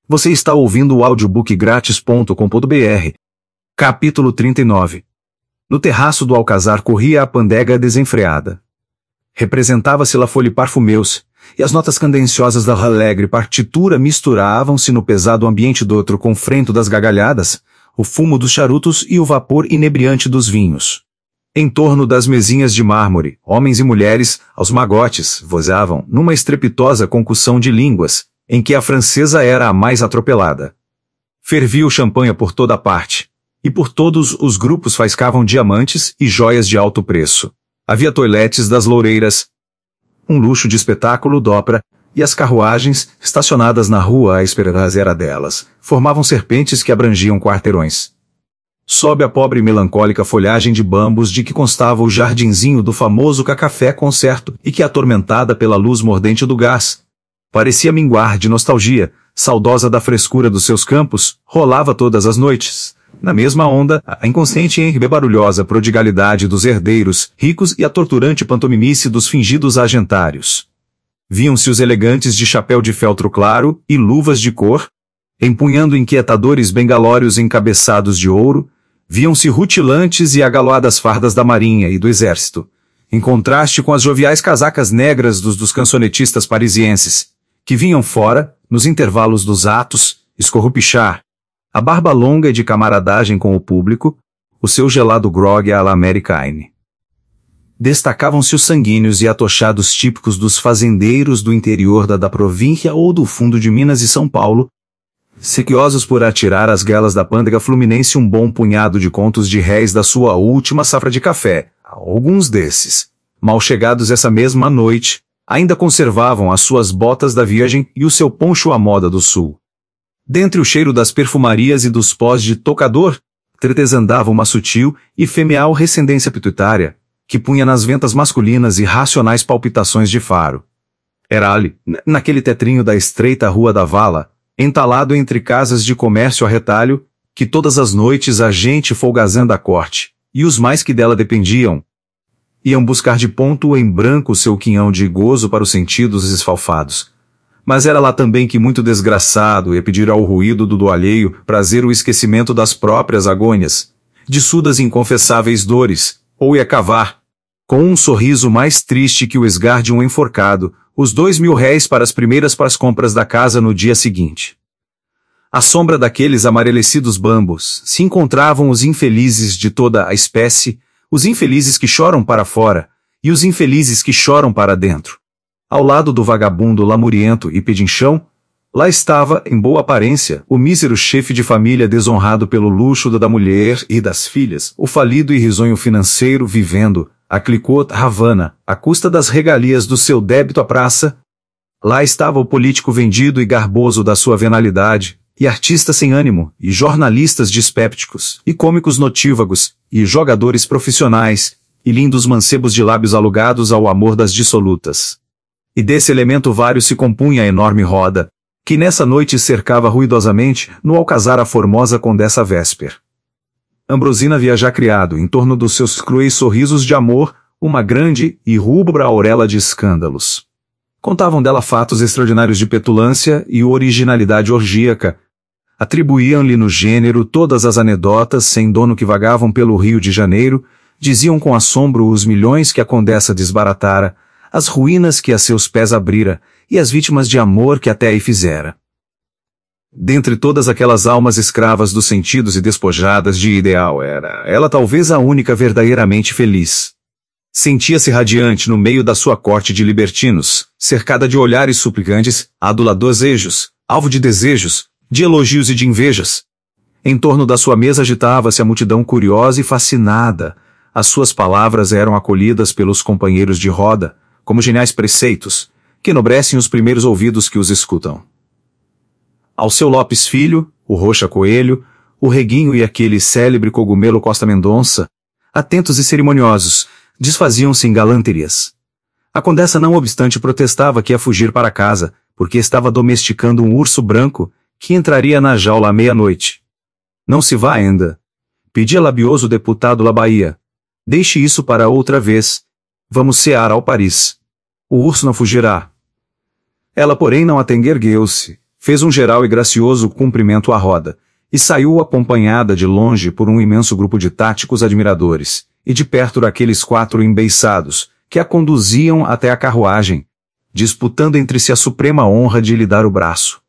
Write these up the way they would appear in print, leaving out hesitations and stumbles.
Você está ouvindo o audiobookgratis.com.br. Capítulo 39. No terraço do alcazar corria a pandega desenfreada. Representava-se La Folie Parfumeuse, e as notas candenciosas da alegre partitura misturavam-se no pesado ambiente do outro confrento das gargalhadas, o fumo dos charutos e o vapor inebriante dos vinhos. Em torno das mesinhas de mármore, homens e mulheres, aos magotes, vozeavam, numa estrepitosa concussão de línguas, em que a francesa era a mais atropelada. Fervia o champanhe por toda a parte, e por todos os grupos faiscavam diamantes e joias de alto preço. Havia toiletes das loureiras, um luxo de espetáculo d'ópera, e as carruagens, estacionadas na rua à espera delas, formavam serpentes que abrangiam quarteirões. Sob a pobre e melancólica folhagem de bambus de que constava o jardinzinho do famoso café concerto e que, atormentada pela luz mordente do gás, parecia minguar de nostalgia, saudosa da frescura dos seus campos, rolava todas as noites, na mesma onda, a inconsciente e barulhosa prodigalidade dos herdeiros, ricos e a torturante pantomimice dos fingidos agentários. Viam-se os elegantes de chapéu de feltro claro e luvas de cor, empunhando inquietadores bengalórios encabeçados de ouro, viam-se rutilantes e agaloadas fardas da marinha e do exército, em contraste com as joviais casacas negras dos cancionetistas parisienses, que vinham fora, nos intervalos dos atos, escorrupichar, a barba longa e de camaradagem com o público, o seu gelado grog à la americane. Destacavam-se os sanguíneos e atochados típicos dos fazendeiros do interior da província ou do fundo de Minas e São Paulo, sequiosos por atirar às guelas da pândega fluminense um bom punhado de contos de réis da sua última safra de café. Alguns desses, mal chegados essa mesma noite, ainda conservavam as suas botas da viagem e o seu poncho à moda do sul. Dentre o cheiro das perfumarias e dos pós de tocador, tretezandava uma sutil e femeal recendência pituitária, que punha nas ventas masculinas irracionais palpitações de faro. Era ali, naquele tetrinho da estreita Rua da Vala, entalado entre casas de comércio a retalho, que todas as noites a gente folgazando à corte, e os mais que dela dependiam, iam buscar de ponto em branco o seu quinhão de gozo para os sentidos esfalfados. Mas era lá também que muito desgraçado ia pedir ao ruído do alheio prazer o esquecimento das próprias agônias, de sudas inconfessáveis dores, ou ia cavar, com um sorriso mais triste que o esgar de um enforcado, os 2.000 réis para as compras da casa no dia seguinte. À sombra daqueles amarelecidos bambos, se encontravam os infelizes de toda a espécie, os infelizes que choram para fora, e os infelizes que choram para dentro. Ao lado do vagabundo lamuriento e pedinchão, lá estava, em boa aparência, o mísero chefe de família desonrado pelo luxo da mulher e das filhas, o falido e risonho financeiro vivendo, a Clicquot Havana, à custa das regalias do seu débito à praça. Lá estava o político vendido e garboso da sua venalidade, e artistas sem ânimo, e jornalistas dispépticos, e cômicos notívagos, e jogadores profissionais, e lindos mancebos de lábios alugados ao amor das dissolutas. E desse elemento vário se compunha a enorme roda, que nessa noite cercava ruidosamente, no alcazar a formosa condessa Vesper. Ambrosina havia já criado, em torno dos seus cruéis sorrisos de amor, uma grande e rubra auréola de escândalos. Contavam dela fatos extraordinários de petulância e originalidade orgíaca. Atribuíam-lhe no gênero todas as anedotas sem dono que vagavam pelo Rio de Janeiro, diziam com assombro os milhões que a condessa desbaratara, as ruínas que a seus pés abrira, e as vítimas de amor que até aí fizera. Dentre todas aquelas almas escravas dos sentidos e despojadas de ideal era ela talvez a única verdadeiramente feliz. Sentia-se radiante no meio da sua corte de libertinos, cercada de olhares suplicantes, aduladosejos, alvo de desejos, de elogios e de invejas. Em torno da sua mesa agitava-se a multidão curiosa e fascinada. As suas palavras eram acolhidas pelos companheiros de roda, como geniais preceitos, que enobrecem os primeiros ouvidos que os escutam. Ao seu Lopes Filho, o Rocha Coelho, o Reguinho e aquele célebre cogumelo Costa Mendonça, atentos e cerimoniosos, desfaziam-se em galanterias. A condessa não obstante protestava que ia fugir para casa, porque estava domesticando um urso branco, que entraria na jaula à meia-noite. Não se vá ainda, pedia labioso o deputado La Bahia. Deixe isso para outra vez. Vamos cear ao Paris. O urso não fugirá. Ela, porém, não atenguergueu-se, fez um geral e gracioso cumprimento à roda, e saiu acompanhada de longe por um imenso grupo de táticos admiradores, e de perto daqueles 4 embeiçados, que a conduziam até a carruagem, disputando entre si a suprema honra de lhe dar o braço.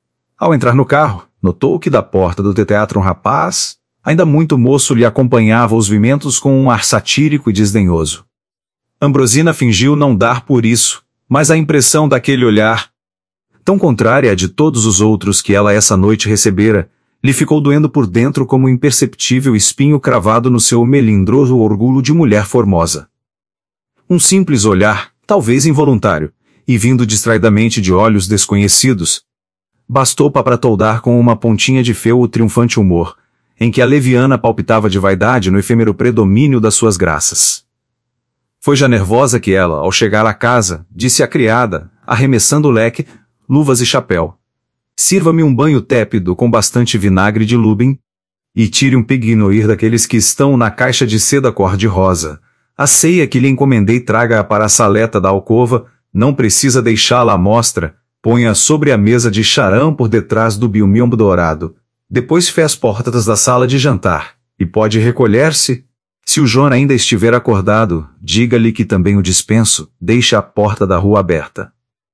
Ao entrar no carro, notou que da porta do teatro um rapaz, ainda muito moço, lhe acompanhava os vimentos com um ar satírico e desdenhoso. Ambrosina fingiu não dar por isso, mas a impressão daquele olhar, tão contrária à de todos os outros que ela essa noite recebera, lhe ficou doendo por dentro como um imperceptível espinho cravado no seu melindroso orgulho de mulher formosa. Um simples olhar, talvez involuntário, e vindo distraidamente de olhos desconhecidos, bastou para toldar com uma pontinha de feu o triunfante humor, em que a leviana palpitava de vaidade no efêmero predomínio das suas graças. Foi já nervosa que ela, ao chegar à casa, disse à criada, arremessando o leque, luvas e chapéu: "Sirva-me um banho tépido com bastante vinagre de lúben, e tire um pignoir daqueles que estão na caixa de seda cor-de-rosa. A ceia que lhe encomendei traga-a para a saleta da alcova, não precisa deixá-la à mostra, ponha sobre a mesa de charã por detrás do bilmiombo dourado. Depois feche as portas da sala de jantar, e pode recolher-se. Se o João ainda estiver acordado, diga-lhe que também o dispenso, deixe a porta da rua aberta.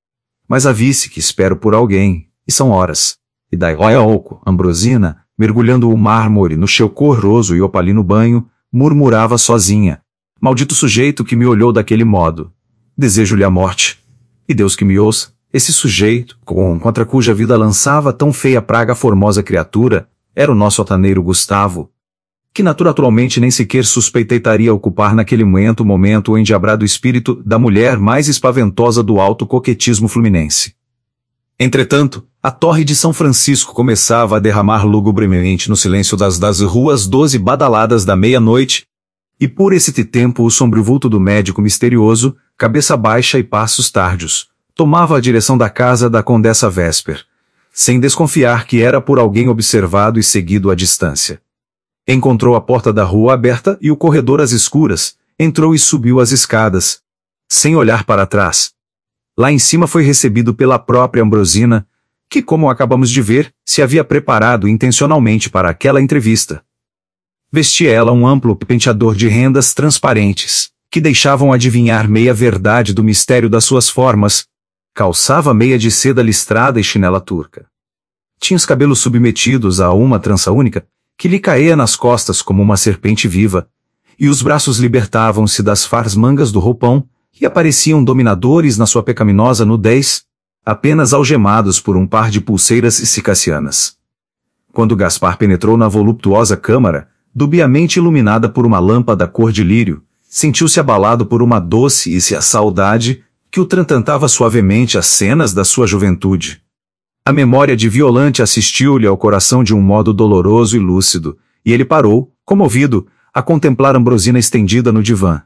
Mas avise que espero por alguém, e são horas." E daí a pouco, Ambrosina, mergulhando o mármore no seu corroso e opalino banho, murmurava sozinha: "Maldito sujeito que me olhou daquele modo. Desejo-lhe a morte. E Deus que me ouça, esse sujeito, contra cuja vida lançava tão feia praga a formosa criatura, era o nosso altaneiro Gustavo, que naturalmente nem sequer suspeitaria ocupar naquele momento o endiabrado espírito da mulher mais espaventosa do alto coquetismo fluminense." Entretanto, a torre de São Francisco começava a derramar lugubremente no silêncio das ruas 12 badaladas da meia-noite, e por esse tempo o sombrio vulto do médico misterioso, cabeça baixa e passos tardios, tomava a direção da casa da Condessa Vesper, sem desconfiar que era por alguém observado e seguido à distância. Encontrou a porta da rua aberta e o corredor às escuras, entrou e subiu as escadas, sem olhar para trás. Lá em cima foi recebido pela própria Ambrosina, que, como acabamos de ver, se havia preparado intencionalmente para aquela entrevista. Vestia ela um amplo penteador de rendas transparentes, que deixavam adivinhar meia verdade do mistério das suas formas. Calçava meia de seda listrada e chinela turca. Tinha os cabelos submetidos a uma trança única, que lhe caía nas costas como uma serpente viva, e os braços libertavam-se das fars mangas do roupão, e apareciam dominadores na sua pecaminosa nudez, apenas algemados por um par de pulseiras cicassianas. Quando Gaspar penetrou na voluptuosa câmara, dubiamente iluminada por uma lâmpada cor de lírio, sentiu-se abalado por uma doce e a saudade que o trantantava suavemente às cenas da sua juventude. A memória de Violante assistiu-lhe ao coração de um modo doloroso e lúcido, e ele parou, comovido, a contemplar Ambrosina estendida no divã.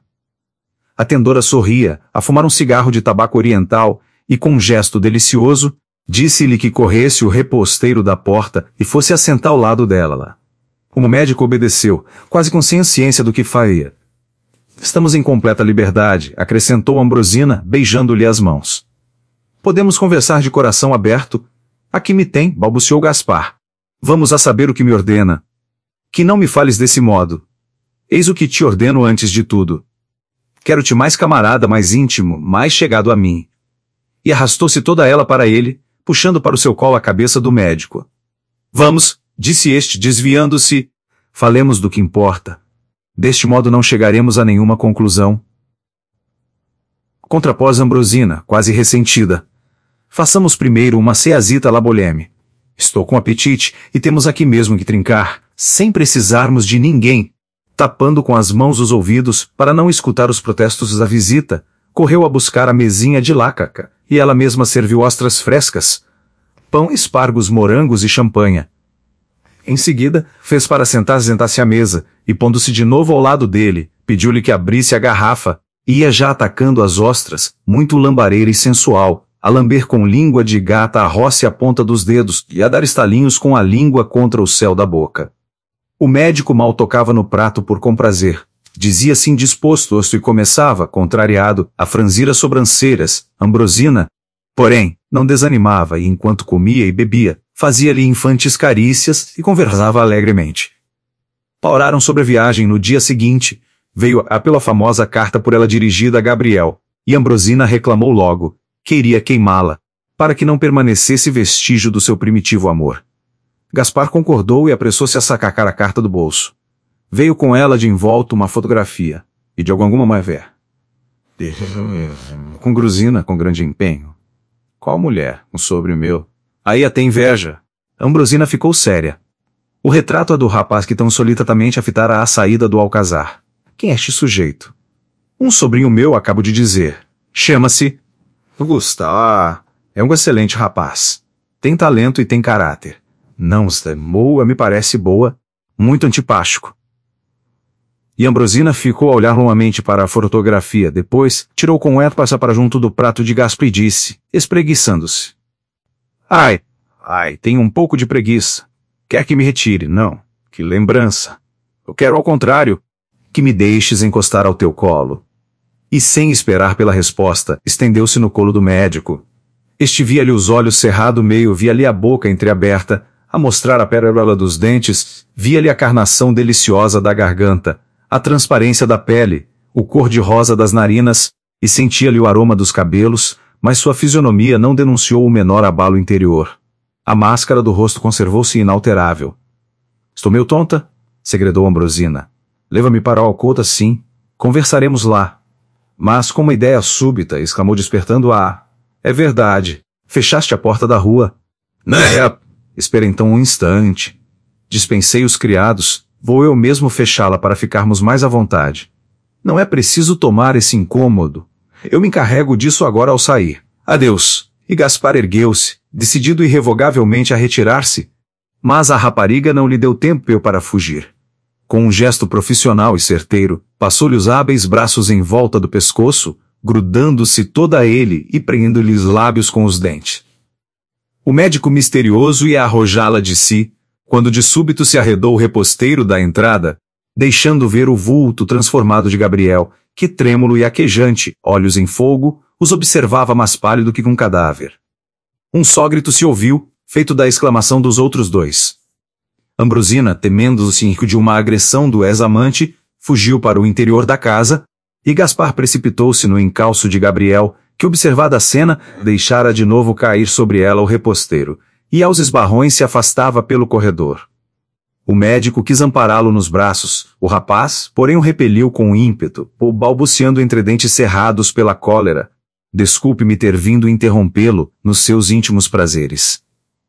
A tendora sorria, a fumar um cigarro de tabaco oriental, e com um gesto delicioso, disse-lhe que corresse o reposteiro da porta e fosse assentar ao lado dela. O médico obedeceu, quase com ciência do que faria. "Estamos em completa liberdade", acrescentou Ambrosina, beijando-lhe as mãos. "Podemos conversar de coração aberto. Aqui me tem", balbuciou Gaspar. "Vamos a saber o que me ordena." "Que não me fales desse modo. Eis o que te ordeno antes de tudo. Quero-te mais camarada, mais íntimo, mais chegado a mim." E arrastou-se toda ela para ele, puxando para o seu colo a cabeça do médico. "Vamos", disse este, desviando-se. "Falemos do que importa. Deste modo não chegaremos a nenhuma conclusão." Contrapôs Ambrosina, quase ressentida. "Façamos primeiro uma ceazita la boleme. Estou com apetite, e temos aqui mesmo que trincar, sem precisarmos de ninguém." Tapando com as mãos os ouvidos, para não escutar os protestos da visita, correu a buscar a mesinha de lácaca, e ela mesma serviu ostras frescas, pão, espargos, morangos e champanha. Em seguida, fez para sentar-se à mesa, e pondo-se de novo ao lado dele, pediu-lhe que abrisse a garrafa, e ia já atacando as ostras, muito lambareira e sensual, a lamber com língua de gata a roça e a ponta dos dedos, e a dar estalinhos com a língua contra o céu da boca. O médico mal tocava no prato por comprazer. Dizia-se indisposto e começava, contrariado, a franzir as sobrancelhas. Ambrosina, porém, Não desanimava e, enquanto comia e bebia, fazia-lhe infantes carícias e conversava alegremente. Pauraram sobre a viagem no dia seguinte. Veio pela famosa carta por ela dirigida a Gabriel, e Ambrosina reclamou logo, queria queimá-la, para que não permanecesse vestígio do seu primitivo amor. Gaspar concordou e apressou-se a sacar a carta do bolso. Veio com ela de envolta uma fotografia, e de alguma mulher. Com Grusina, com grande empenho. Qual mulher? Um sobre meu. Aí até inveja. Ambrosina ficou séria. O retrato é do rapaz que tão solitamente a fitara à saída do alcazar. Quem é este sujeito? Um sobrinho meu, acabo de dizer. Chama-se Augusta. É um excelente rapaz. Tem talento e tem caráter. Não, Moa me parece boa, muito antipático. E Ambrosina ficou a olhar longamente para a fotografia, depois tirou com ênfase para junto do prato de Gaspar e disse, espreguiçando-se. Ai, tenho um pouco de preguiça. Quer que me retire? Não. Que lembrança. Eu quero ao contrário, que me deixes encostar ao teu colo. E sem esperar pela resposta, estendeu-se no colo do médico. Este via-lhe os olhos cerrado meio, via-lhe a boca entreaberta, a mostrar a pérola dos dentes, via-lhe a carnação deliciosa da garganta, a transparência da pele, o cor-de-rosa das narinas, e sentia-lhe o aroma dos cabelos, mas sua fisionomia não denunciou o menor abalo interior. A máscara do rosto conservou-se inalterável. Estou meio tonta? Segredou Ambrosina. Leva-me para o alcota, sim. Conversaremos lá. Mas com uma ideia súbita, exclamou despertando É verdade. Fechaste a porta da rua. Espera então um instante. Dispensei os criados, vou eu mesmo fechá-la para ficarmos mais à vontade. Não é preciso tomar esse incômodo. Eu me encarrego disso agora ao sair. Adeus. E Gaspar ergueu-se, decidido irrevogavelmente a retirar-se. Mas a rapariga não lhe deu tempo para fugir. Com um gesto profissional e certeiro, passou-lhe os hábeis braços em volta do pescoço, grudando-se toda a ele e prendendo-lhe os lábios com os dentes. O médico misterioso ia arrojá-la de si, quando de súbito se arredou o reposteiro da entrada, deixando ver o vulto transformado de Gabriel, que trêmulo e aquejante, olhos em fogo, os observava mais pálido que um cadáver. Um só grito se ouviu, feito da exclamação dos outros dois. Ambrosina, temendo-se de uma agressão do ex-amante, fugiu para o interior da casa, e Gaspar precipitou-se no encalço de Gabriel, que, observada a cena, deixara de novo cair sobre ela o reposteiro, e aos esbarrões se afastava pelo corredor. O médico quis ampará-lo nos braços, o rapaz, porém o repeliu com ímpeto, balbuciando entre dentes cerrados pela cólera. Desculpe-me ter vindo interrompê-lo nos seus íntimos prazeres.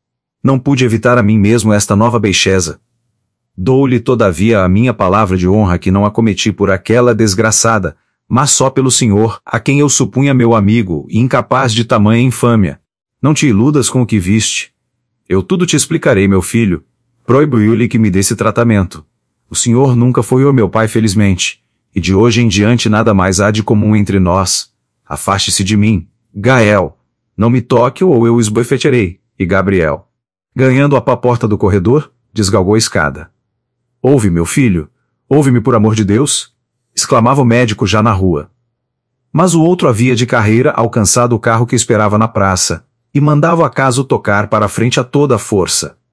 Não pude evitar a mim mesmo esta nova beixeza. Dou-lhe todavia a minha palavra de honra que não a cometi por aquela desgraçada, mas só pelo senhor, a quem eu supunha meu amigo e incapaz de tamanha infâmia. Não te iludas com o que viste. Eu tudo te explicarei, meu filho. Proibiu-lhe que me desse tratamento. O senhor nunca foi o meu pai, felizmente, e de hoje em diante nada mais há de comum entre nós. Afaste-se de mim, Gael. Não me toque ou eu o esbofetearei. E Gabriel, ganhando a porta do corredor, desgalgou a escada. Ouve, meu filho, ouve-me por amor de Deus, exclamava o médico já na rua. Mas o outro havia de carreira alcançado o carro que esperava na praça, e mandava o acaso tocar para a frente a toda a força.